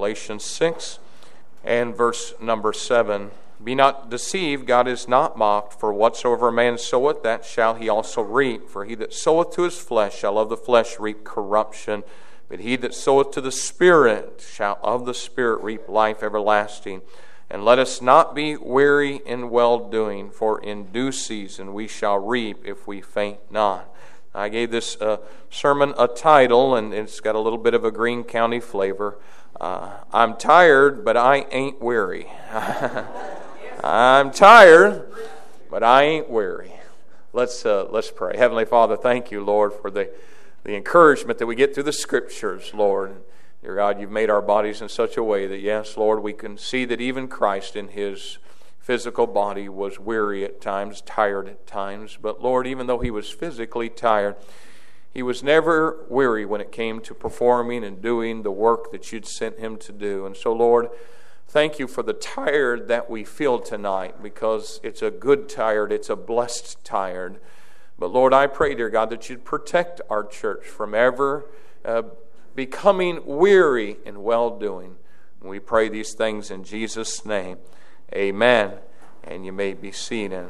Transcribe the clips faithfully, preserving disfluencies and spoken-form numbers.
Galatians six and verse number seven. Be not deceived, God is not mocked, for whatsoever a man soweth, that shall he also reap. For he that soweth to his flesh shall of the flesh reap corruption, but he that soweth to the Spirit shall of the Spirit reap life everlasting. And let us not be weary in well-doing, for in due season we shall reap if we faint not. I gave this uh, sermon a title, and it's got a little bit of a Greene County flavor. Uh, I'm tired, but I ain't weary. I'm tired, but I ain't weary. Let's uh, let's pray. Heavenly Father, thank you, Lord, for the, the encouragement that we get through the Scriptures, Lord. Dear God, you've made our bodies in such a way that, yes, Lord, we can see that even Christ in his physical body was weary at times, tired at times. But, Lord, even though he was physically tired, he was never weary when it came to performing and doing the work that you'd sent him to do. And so, Lord, thank you for the tired that we feel tonight, because it's a good tired, it's a blessed tired. But, Lord, I pray, dear God, that you'd protect our church from ever uh, becoming weary in well-doing. We pray these things in Jesus' name. Amen. And you may be seated.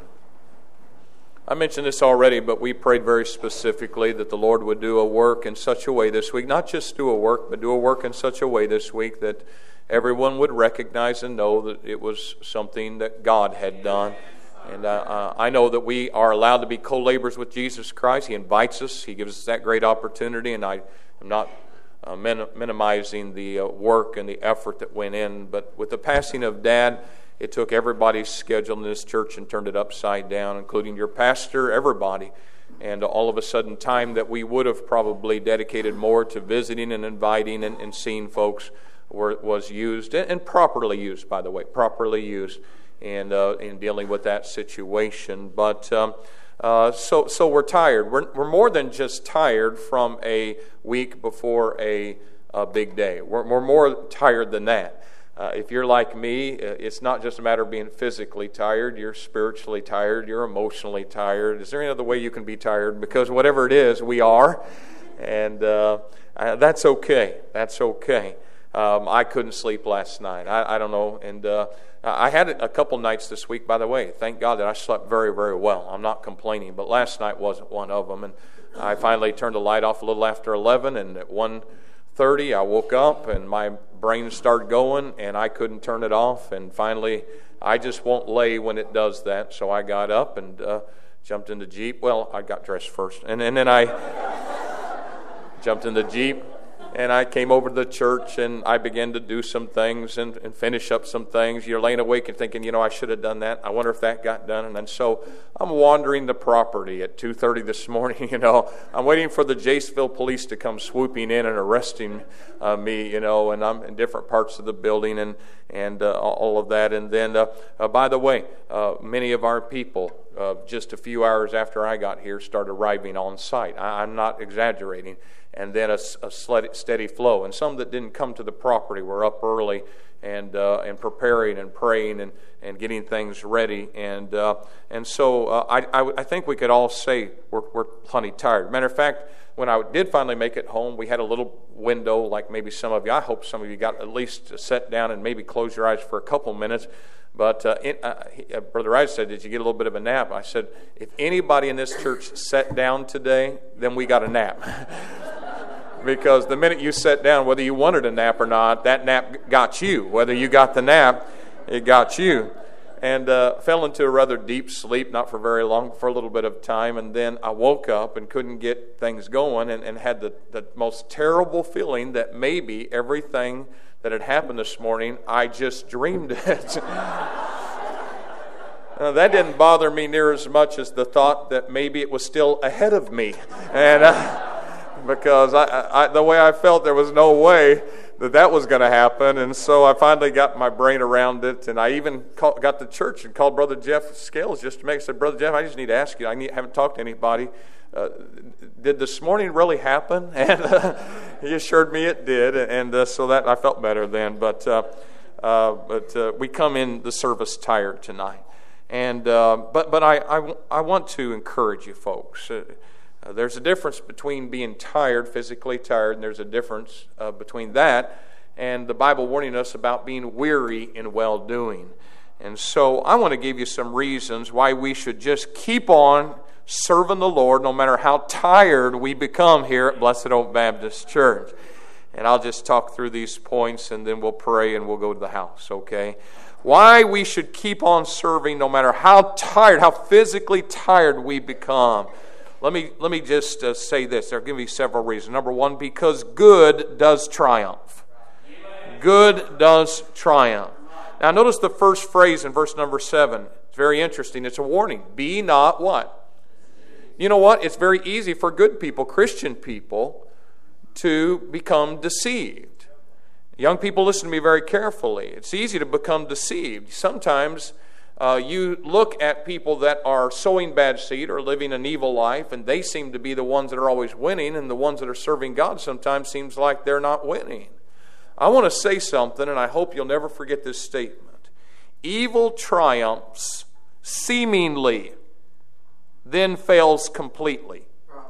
I mentioned this already, but we prayed very specifically that the Lord would do a work in such a way this week, not just do a work, but do a work in such a way this week that everyone would recognize and know that it was something that God had done. And uh, uh, I know that we are allowed to be co-laborers with Jesus Christ. He invites us. He gives us that great opportunity, and I am not Uh, min- minimizing the uh, work and the effort that went in. But with the passing of Dad, it took everybody's schedule in this church and turned it upside down, including your pastor, everybody. And all of a sudden, time that we would have probably dedicated more to visiting and inviting and, and seeing folks were, was used, and, and properly used, by the way, properly used in, uh, in dealing with that situation. But um, Uh, so so we're tired. We're, we're more than just tired from a week before a, a big day. We're, we're more tired than that. Uh, if you're like me, it's not just a matter of being physically tired. You're spiritually tired. You're emotionally tired. Is there any other way you can be tired? Because whatever it is, we are. And uh, uh, that's okay. That's okay. Um, I couldn't sleep last night. I, I don't know. And uh, I had a couple nights this week, by the way. Thank God that I slept very, very well. I'm not complaining, but last night wasn't one of them. And I finally turned the light off a little after eleven, and at one thirty I woke up, and my brain started going, and I couldn't turn it off. And finally, I just won't lay when it does that, so I got up and uh, jumped in the Jeep. Well, I got dressed first, and, and then I jumped in the Jeep. And I came over to the church, and I began to do some things and, and finish up some things. You're laying awake and thinking, you know, I should have done that. I wonder if that got done. And then so I'm wandering the property at two thirty this morning, you know. I'm waiting for the Jaceville police to come swooping in and arresting uh, me, you know, and I'm in different parts of the building and, and uh, all of that. And then, uh, uh, by the way, uh, many of our people, uh, just a few hours after I got here, started arriving on site. I, I'm not exaggerating. And then a, a steady flow. And some that didn't come to the property were up early and uh, and preparing and praying and, and getting things ready. And uh, and so uh, I, I I think we could all say we're, we're plenty tired. Matter of fact, when I did finally make it home, we had a little window like maybe some of you. I hope some of you got at least to sit down and maybe close your eyes for a couple minutes. But uh, it, uh, he, uh, Brother Rice said, did you get a little bit of a nap? I said, if anybody in this church sat down today, then we got a nap. Because the minute you sat down, whether you wanted a nap or not, that nap got you. Whether you got the nap, it got you. And uh, fell into a rather deep sleep, not for very long, for a little bit of time. And then I woke up and couldn't get things going and, and had the, the most terrible feeling that maybe everything that had happened this morning, I just dreamed it. Now, that didn't bother me near as much as the thought that maybe it was still ahead of me. And uh, because I, I, the way I felt, there was no way that that was going to happen. And so I finally got my brain around it. And I even call, got to church and called Brother Jeff Scales just to make I said, Brother Jeff, I just need to ask you. I need, haven't talked to anybody. Uh, did this morning really happen? And uh, he assured me it did. And uh, so that I felt better then. But, uh, uh, but uh, we come in the service tired tonight. And uh, But, but I, I, I want to encourage you folks. Uh, Uh, there's a difference between being tired, physically tired, and there's a difference uh, between that and the Bible warning us about being weary in well-doing. And so I want to give you some reasons why we should just keep on serving the Lord no matter how tired we become here at Blessed Oak Baptist Church. And I'll just talk through these points and then we'll pray and we'll go to the house, okay? Why we should keep on serving no matter how tired, how physically tired we become. Let me, let me just uh, say this. There are going to be several reasons. Number one, because good does triumph. Good does triumph. Now notice the first phrase in verse number seven. It's very interesting. It's a warning. Be not what? You know what? It's very easy for good people, Christian people, to become deceived. Young people, listen to me very carefully. It's easy to become deceived. Sometimes uh, you look at people that are sowing bad seed or living an evil life, and they seem to be the ones that are always winning, and the ones that are serving God sometimes seems like they're not winning. I want to say something, and I hope you'll never forget this statement. Evil triumphs seemingly, then fails completely.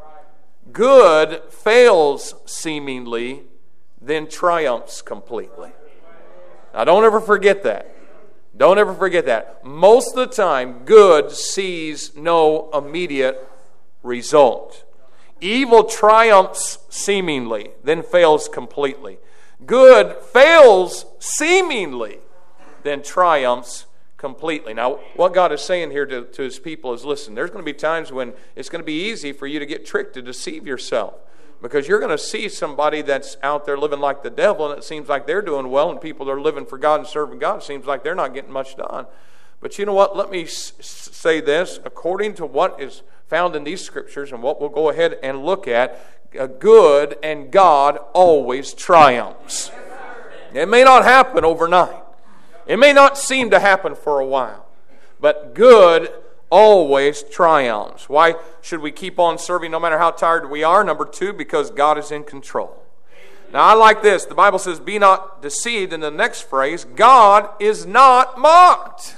Good fails seemingly, then triumphs completely. Now don't ever forget that. Don't ever forget that. Most of the time, good sees no immediate result. Evil triumphs seemingly, then fails completely. Good fails seemingly, then triumphs completely. Now, what God is saying here to, to His people is, listen, there's going to be times when it's going to be easy for you to get tricked, to deceive yourself. Because you're going to see somebody that's out there living like the devil, and it seems like they're doing well, and people that are living for God and serving God, it seems like they're not getting much done. But you know what? Let me s- say this. According to what is found in these scriptures, and what we'll go ahead and look at, uh, good and God always triumphs. It may not happen overnight. It may not seem to happen for a while, but good always triumphs. Why should we keep on serving no matter how tired we are? Number two, because God is in control. Now I like this. The Bible says, be not deceived. In the next phrase, God is not mocked.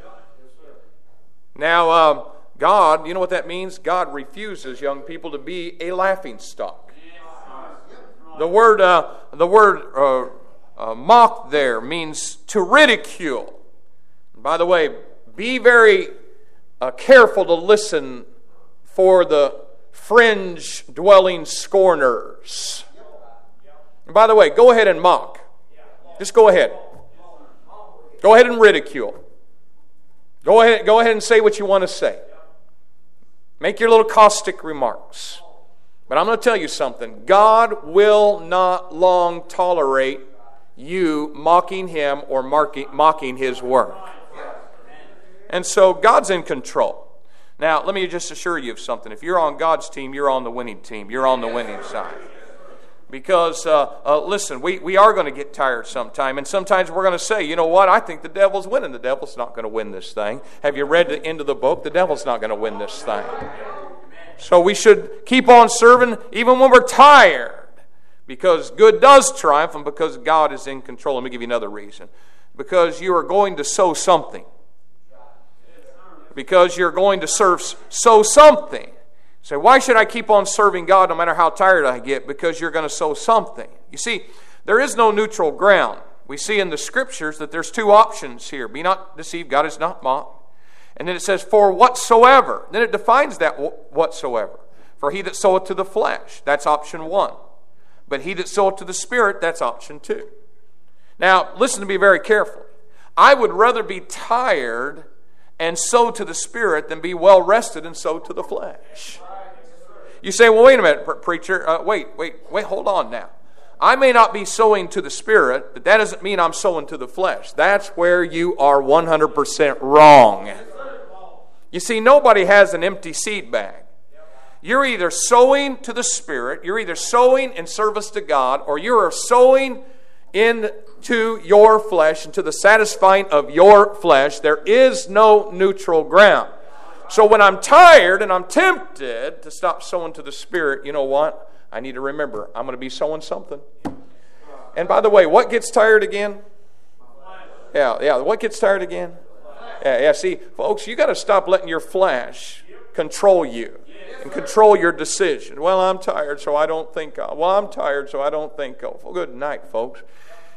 Now, um, God, you know what that means? God refuses, young people, to be a laughingstock. The word, uh, the word, uh, Uh, mock there means to ridicule. By the way, be very uh, careful to listen for the fringe-dwelling scorners. And by the way, go ahead and mock. Just go ahead. Go ahead and ridicule. Go ahead, go ahead and say what you want to say. Make your little caustic remarks. But I'm going to tell you something. God will not long tolerate you mocking Him or mocking His work. And so God's in control. Now, let me just assure you of something. If you're on God's team, you're on the winning team. You're on the winning side. Because, uh, uh, listen, we, we are going to get tired sometime. And sometimes we're going to say, you know what, I think the devil's winning. The devil's not going to win this thing. Have you read the end of the book? The devil's not going to win this thing. So we should keep on serving even when we're tired. Because good does triumph and because God is in control. Let me give you another reason. Because you are going to sow something. Because you're going to serve, sow something. Say, why should I keep on serving God no matter how tired I get? Because you're going to sow something. You see, there is no neutral ground. We see in the Scriptures that there's two options here. Be not deceived, God is not mocked. And then it says, for whatsoever. Then it defines that whatsoever. For he that soweth to the flesh. That's option one. But he that soweth to the Spirit, that's option two. Now, listen to me very carefully. I would rather be tired and sow to the Spirit than be well rested and sow to the flesh. You say, well, wait a minute, preacher. Uh, wait, wait, wait, hold on now. I may not be sowing to the Spirit, but that doesn't mean I'm sowing to the flesh. That's where you are one hundred percent wrong. You see, nobody has an empty seed bag. You're either sowing to the Spirit, you're either sowing in service to God, or you are sowing into your flesh, into the satisfying of your flesh. There is no neutral ground. So when I'm tired and I'm tempted to stop sowing to the Spirit, you know what? I need to remember, I'm going to be sowing something. And by the way, what gets tired again? Yeah, yeah, what gets tired again? Yeah, yeah, see, folks, you got to stop letting your flesh control you. And control your decision. Well, I'm tired, so I don't think of. Well, I'm tired, so I don't think of. Well, good night, folks.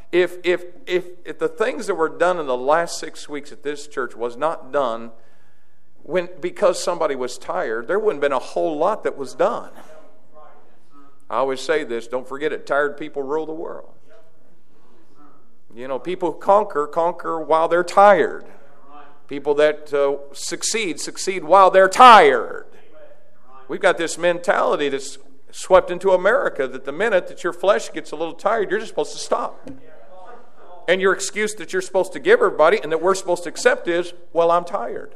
If, if, if, if the things that were done in the last six weeks at this church was not done when because somebody was tired, there wouldn't have been a whole lot that was done. I always say this, don't forget it, tired people rule the world. You know, people who conquer, conquer while they're tired. People that uh, succeed, succeed while they're tired. We've got this mentality that's swept into America that the minute that your flesh gets a little tired, you're just supposed to stop. And your excuse that you're supposed to give everybody and that we're supposed to accept is, well, I'm tired.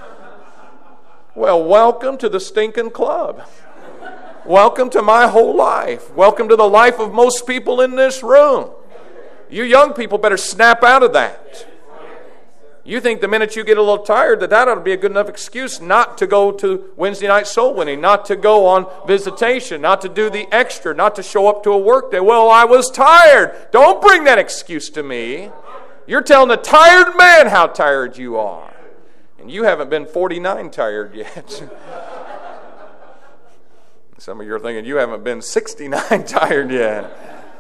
Well, welcome to the stinking club. Welcome to my whole life. Welcome to the life of most people in this room. You young people better snap out of that. You think the minute you get a little tired that that ought to be a good enough excuse not to go to Wednesday night soul winning, not to go on visitation, not to do the extra, not to show up to a work day. Well, I was tired. Don't bring that excuse to me. You're telling a tired man how tired you are. And you haven't been forty-nine tired yet. Some of you are thinking you haven't been sixty-nine tired yet.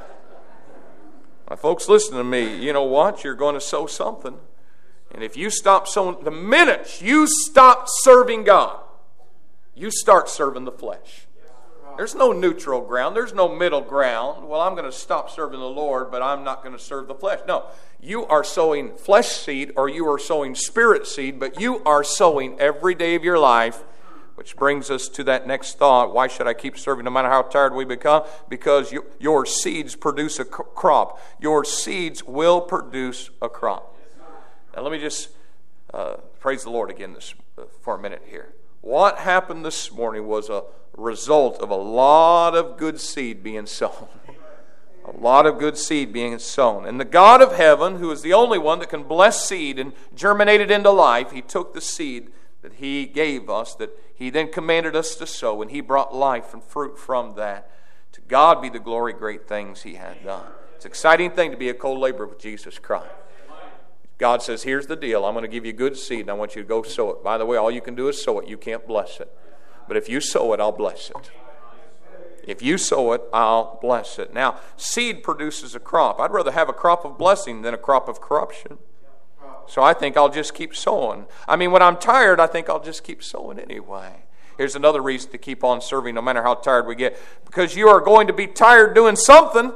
My folks, listen to me. You know what? You're going to sow something. And if you stop sowing, the minute you stop serving God, you start serving the flesh. There's no neutral ground. There's no middle ground. Well, I'm going to stop serving the Lord, but I'm not going to serve the flesh. No, you are sowing flesh seed or you are sowing spirit seed, but you are sowing every day of your life. Which brings us to that next thought. Why should I keep serving no matter how tired we become? Because you, your seeds produce a crop. Your seeds will produce a crop. Now let me just uh, praise the Lord again this, uh, for a minute here. What happened this morning was a result of a lot of good seed being sown. A lot of good seed being sown. And the God of heaven, who is the only one that can bless seed and germinate it into life, He took the seed that He gave us, that He then commanded us to sow, and He brought life and fruit from that. To God be the glory, great things He had done. It's an exciting thing to be a co-laborer with Jesus Christ. God says, here's the deal. I'm going to give you good seed, and I want you to go sow it. By the way, all you can do is sow it. You can't bless it. But if you sow it, I'll bless it. If you sow it, I'll bless it. Now, seed produces a crop. I'd rather have a crop of blessing than a crop of corruption. So I think I'll just keep sowing. I mean, when I'm tired, I think I'll just keep sowing anyway. Here's another reason to keep on serving no matter how tired we get. Because you are going to be tired doing something.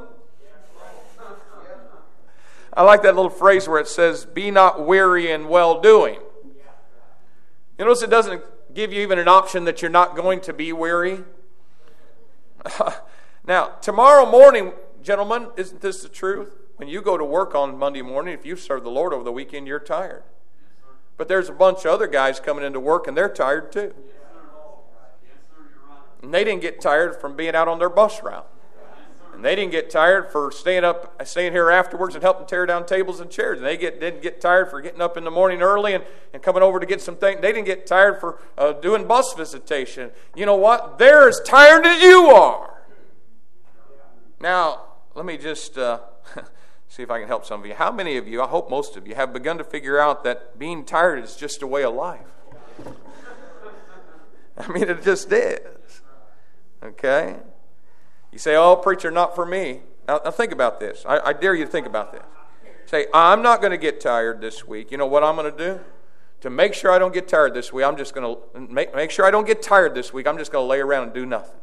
I like that little phrase where it says, be not weary in well-doing. You notice it doesn't give you even an option that you're not going to be weary. Now, tomorrow morning, gentlemen, isn't this the truth? When you go to work on Monday morning, if you've served the Lord over the weekend, you're tired. But there's a bunch of other guys coming into work, and they're tired too. And they didn't get tired from being out on their bus route. And they didn't get tired for staying up, staying here afterwards and helping tear down tables and chairs. And they get, didn't get tired for getting up in the morning early and, and coming over to get some things. They didn't get tired for uh, doing bus visitation. You know what? They're as tired as you are. Now, let me just uh, see if I can help some of you. How many of you, I hope most of you, have begun to figure out that being tired is just a way of life? I mean, it just is. Okay? You say, oh, preacher, not for me. Now, now think about this. I, I dare you to think about this. Say, I'm not going to get tired this week. You know what I'm going to do? To make sure I don't get tired this week, I'm just going to make, make sure I don't get tired this week, I'm just going to lay around and do nothing.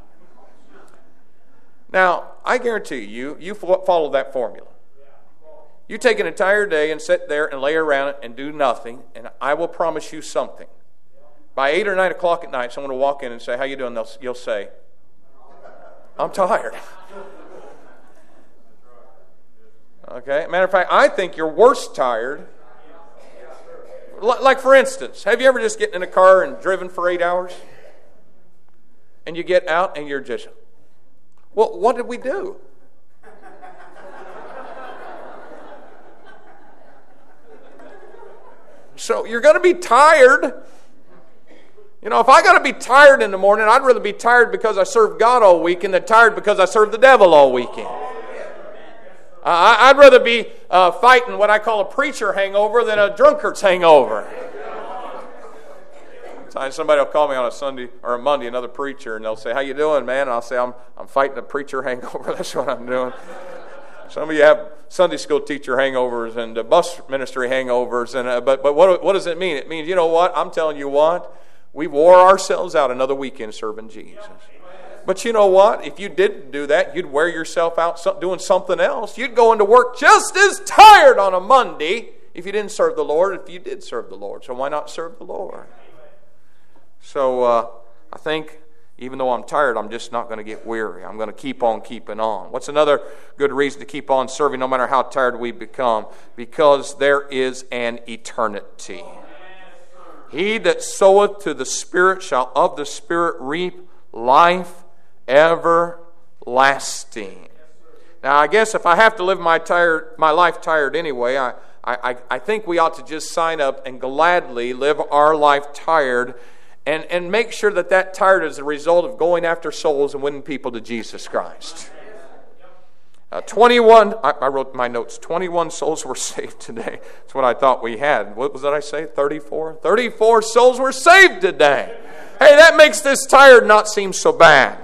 Now, I guarantee you, you follow that formula. You take an entire day and sit there and lay around and do nothing, and I will promise you something. By eight or nine o'clock at night, someone will walk in and say, how you doing? They'll, you'll say, I'm tired. Okay? Matter of fact, I think you're worse tired. Like, for instance, have you ever just gotten in a car and driven for eight hours? And you get out and you're just, well, what did we do? So you're going to be tired. You know, if I got to be tired in the morning, I'd rather be tired because I served God all weekend than tired because I served the devil all weekend. Uh, I'd rather be uh, fighting what I call a preacher hangover than a drunkard's hangover. Sometimes somebody will call me on a Sunday or a Monday, another preacher, and they'll say, how you doing, man? And I'll say, I'm I'm fighting a preacher hangover. That's what I'm doing. Some of you have Sunday school teacher hangovers and uh, bus ministry hangovers. And uh, But, but what, what does it mean? It means, you know what? I'm telling you what. We wore ourselves out another weekend serving Jesus. But you know what? If you didn't do that, you'd wear yourself out doing something else. You'd go into work just as tired on a Monday if you didn't serve the Lord, if you did serve the Lord. So why not serve the Lord? So uh, I think even though I'm tired, I'm just not going to get weary. I'm going to keep on keeping on. What's another good reason to keep on serving no matter how tired we become? Because there is an eternity. He that soweth to the Spirit shall of the Spirit reap life everlasting. Now, I guess if I have to live my tired, my life tired anyway, I, I, I think we ought to just sign up and gladly live our life tired, and, and make sure that that tired is a result of going after souls and winning people to Jesus Christ. Uh, twenty-one, I, I wrote my notes, twenty-one souls were saved today. That's what I thought we had. What was that I say? thirty-four? thirty-four souls were saved today. Hey, that makes this tired not seem so bad.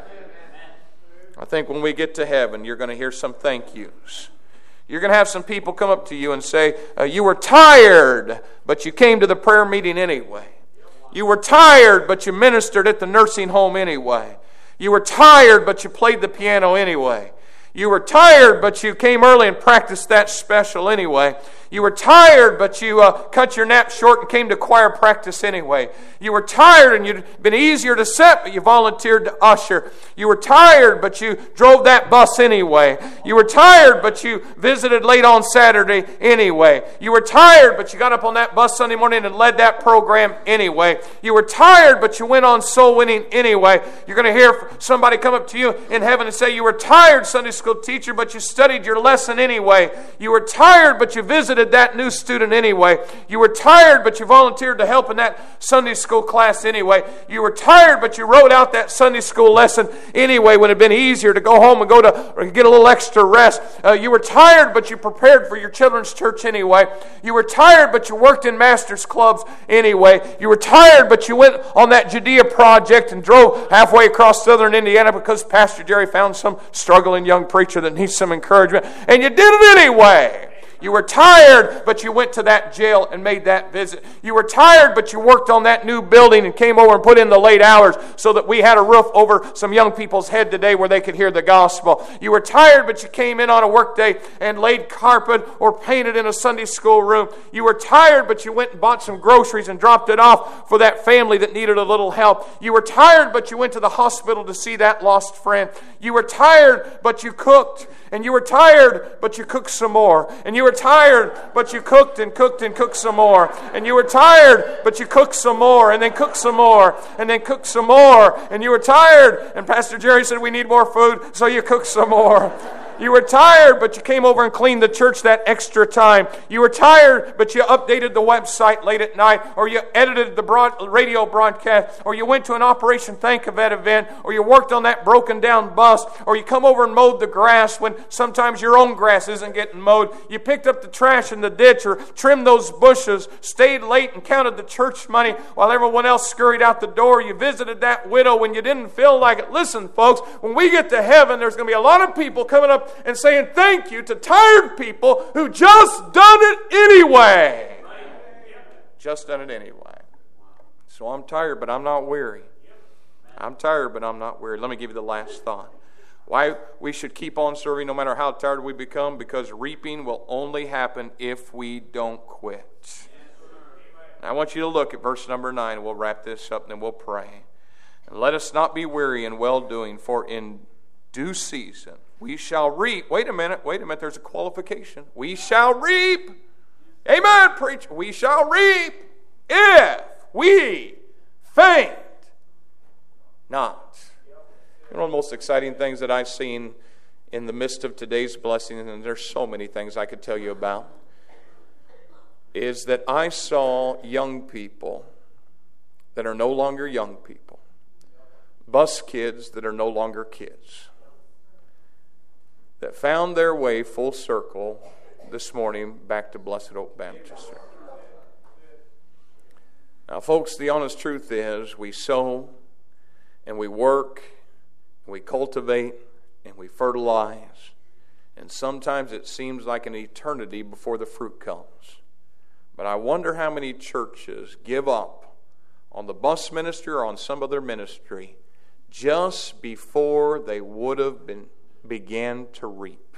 I think when we get to heaven, you're going to hear some thank yous. You're going to have some people come up to you and say, uh, you were tired, but you came to the prayer meeting anyway. You were tired, but you ministered at the nursing home anyway. You were tired, but you played the piano anyway. You were tired, but you came early and practiced that special anyway. You were tired, but you uh, cut your nap short and came to choir practice anyway. You were tired and you'd been easier to sit, but you volunteered to usher. You were tired, but you drove that bus anyway. You were tired, but you visited late on Saturday anyway. You were tired, but you got up on that bus Sunday morning and led that program anyway. You were tired, but you went on soul winning anyway. You're going to hear somebody come up to you in heaven and say, you were tired, Sunday school teacher, but you studied your lesson anyway. You were tired, but you visited that new student anyway. You were tired, but you volunteered to help in that Sunday school class anyway. You were tired, but you wrote out that Sunday school lesson anyway when it had been easier to go home and go to or get a little extra rest. Uh, you were tired, but you prepared for your children's church anyway. You were tired, but you worked in master's clubs anyway. You were tired, but you went on that Judea project and drove halfway across southern Indiana because Pastor Jerry found some struggling young preacher that needs some encouragement. And you did it anyway. You were tired, but you went to that jail and made that visit. You were tired, but you worked on that new building and came over and put in the late hours so that we had a roof over some young people's head today where they could hear the gospel. You were tired, but you came in on a work day and laid carpet or painted in a Sunday school room. You were tired, but you went and bought some groceries and dropped it off for that family that needed a little help. You were tired, but you went to the hospital to see that lost friend. You were tired, but you cooked. And you were tired, but you cooked some more. And you were tired, but you cooked and cooked and cooked some more. And you were tired, but you cooked some more. And then cooked some more. And then cooked some more. And you were tired. And Pastor Jerry said, we need more food, so you cooked some more. You were tired, but you came over and cleaned the church that extra time. You were tired, but you updated the website late at night, or you edited the broad, radio broadcast, or you went to an Operation Thank Event event, or you worked on that broken down bus, or you come over and mowed the grass when sometimes your own grass isn't getting mowed. You picked up the trash in the ditch or trimmed those bushes, stayed late and counted the church money while everyone else scurried out the door. You visited that widow when you didn't feel like it. Listen, folks, when we get to heaven, there's going to be a lot of people coming up and saying thank you to tired people who just done it anyway. Just done it anyway. So I'm tired, but I'm not weary. I'm tired, but I'm not weary. Let me give you the last thought. Why we should keep on serving no matter how tired we become, because reaping will only happen if we don't quit. Now I want you to look at verse number nine. We'll wrap this up and then we'll pray. And let us not be weary in well-doing, for in due season we shall reap. Wait a minute, wait a minute, there's a qualification. We shall reap. Amen, preacher. We shall reap if we faint not. You know, one of the most exciting things that I've seen in the midst of today's blessing, and there's so many things I could tell you about, is that I saw young people that are no longer young people, bus kids that are no longer kids, that found their way full circle this morning back to Blessed Oak Baptist. Now, folks, the honest truth is we sow and we work and we cultivate and we fertilize And sometimes it seems like an eternity before the fruit comes. But I wonder how many churches give up on the bus ministry or on some other ministry just before they would have been began to reap.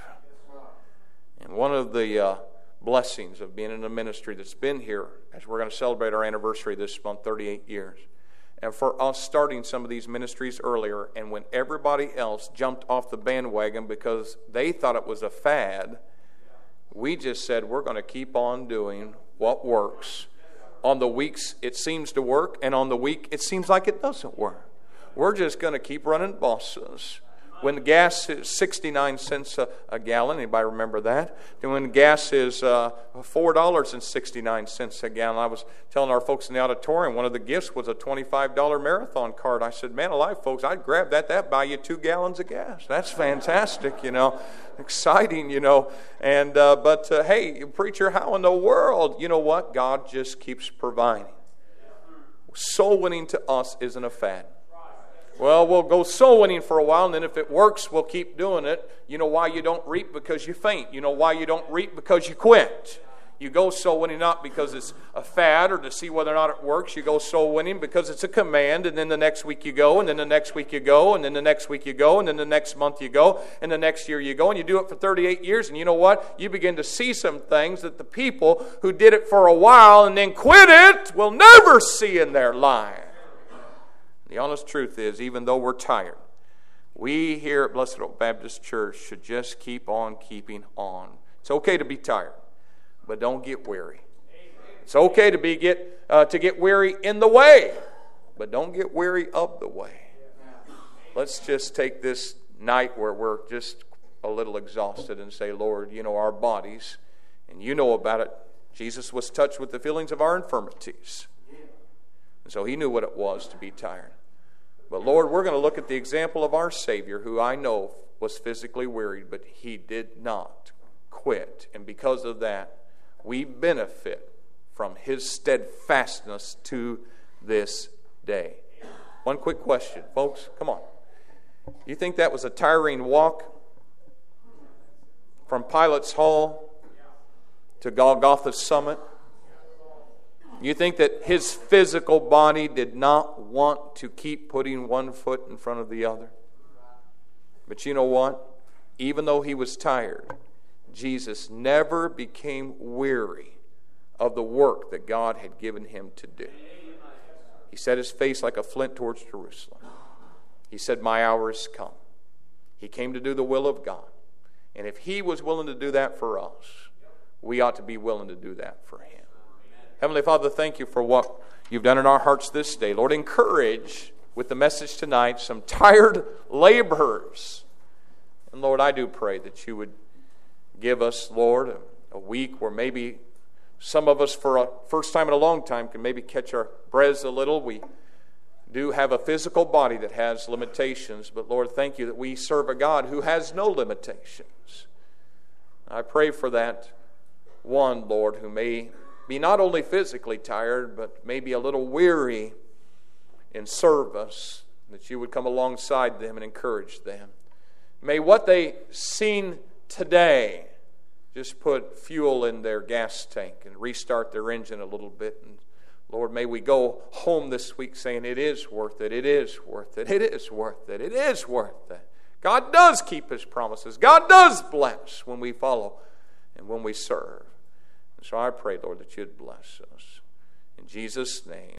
And one of the uh, blessings of being in a ministry that's been here, as we're going to celebrate our anniversary this month, thirty-eight years, and for us starting some of these ministries earlier, and when everybody else jumped off the bandwagon because they thought it was a fad, we just said we're going to keep on doing what works. On the weeks it seems to work, and on the week it seems like it doesn't work. We're just going to keep running buses. When the gas is sixty-nine cents a, a gallon, anybody remember that? And when gas is uh, four dollars and sixty-nine cents a gallon, I was telling our folks in the auditorium, one of the gifts was a twenty-five dollars marathon card. I said, man alive, folks, I'd grab that. That'd buy you two gallons of gas. That's fantastic, you know. Exciting, you know. And uh, But, uh, hey, preacher, how in the world? You know what? God just keeps providing. Soul winning to us isn't a fad. Well, we'll go soul winning for a while, and then if it works, we'll keep doing it. You know why you don't reap? Because you faint. You know why you don't reap? Because you quit. You go soul winning not because it's a fad or to see whether or not it works. You go soul winning because it's a command, and then the next week you go, and then the next week you go, and then the next week you go, and then the next month you go, and the next year you go, and you do it for thirty-eight years, and you know what? You begin to see some things that the people who did it for a while and then quit it will never see in their life. The honest truth is, even though we're tired, we here at Blessed Oak Baptist Church should just keep on keeping on. It's okay to be tired, but don't get weary. It's okay to be get uh, to get weary in the way, but don't get weary of the way. Let's just take this night where we're just a little exhausted and say, Lord, you know our bodies, and you know about it. Jesus was touched with the feelings of our infirmities. And so he knew what it was to be tired. But Lord, we're going to look at the example of our Savior, who I know was physically wearied, but he did not quit. And because of that, we benefit from his steadfastness to this day. One quick question, folks. Come on. You think that was a tiring walk from Pilate's Hall to Golgotha's summit? You think that his physical body did not want to keep putting one foot in front of the other? But you know what? Even though he was tired, Jesus never became weary of the work that God had given him to do. He set his face like a flint towards Jerusalem. He said, my hour is come. He came to do the will of God. And if he was willing to do that for us, we ought to be willing to do that for him. Heavenly Father, thank you for what you've done in our hearts this day. Lord, encourage with the message tonight some tired laborers. And Lord, I do pray that you would give us, Lord, a, a week where maybe some of us for a first time in a long time can maybe catch our breaths a little. We do have a physical body that has limitations, but Lord, thank you that we serve a God who has no limitations. I pray for that one, Lord, who may be not only physically tired, but maybe a little weary in service, that you would come alongside them and encourage them. May what they seen today just put fuel in their gas tank and restart their engine a little bit. And Lord, may we go home this week saying it is worth it, it is worth it, it is worth it, it is worth it. God does keep his promises. God does bless when we follow and when we serve. So I pray, Lord, that you'd bless us. In Jesus' name.